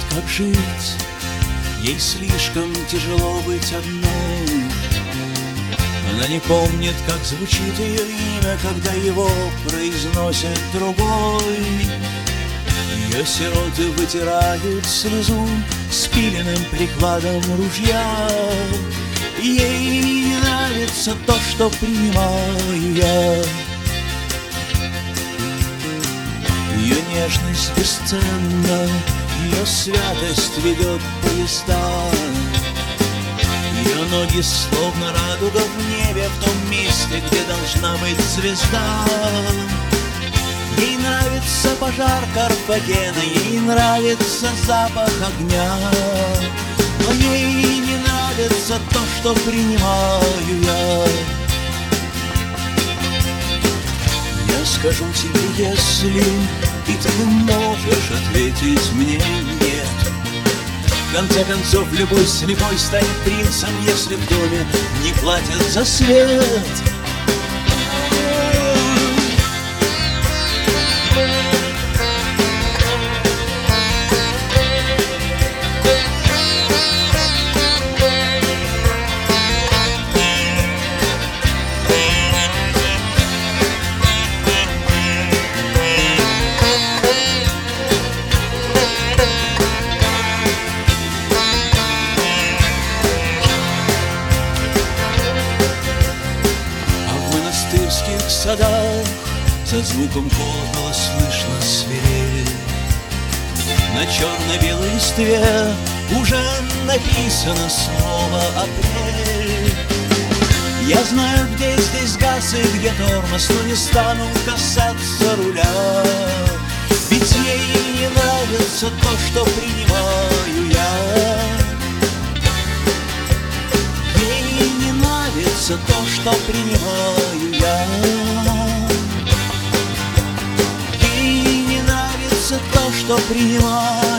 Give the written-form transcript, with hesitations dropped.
как жить, ей слишком тяжело быть одной. Она не помнит, как звучит ее имя, когда его произносит другой. Ее сироты вытирают слезу спиленным прикладом ружья. Ей не нравится то, что принимаю я. Ее нежность бесценна, ее святость ведет поезда. Ее ноги словно радуга в небе, в том месте, где должна быть звезда. Ей нравится пожар Карфагена, ей нравится запах огня. Но ей не нравится то, что принимаю я. Я скажу тебе, если и ты можешь ответить мне нет. В конце концов, любой слепой станет принцем, если в доме не платят за свет. В садах за звуком колокола слышно свирель. На черно-белой листве уже написано слово «апрель». Я знаю, где здесь газ и где тормоз, но не стану касаться руля. Ведь ей не нравится то, что принимаю я. Ей не нравится то, что принимаю я. То, что принимаю.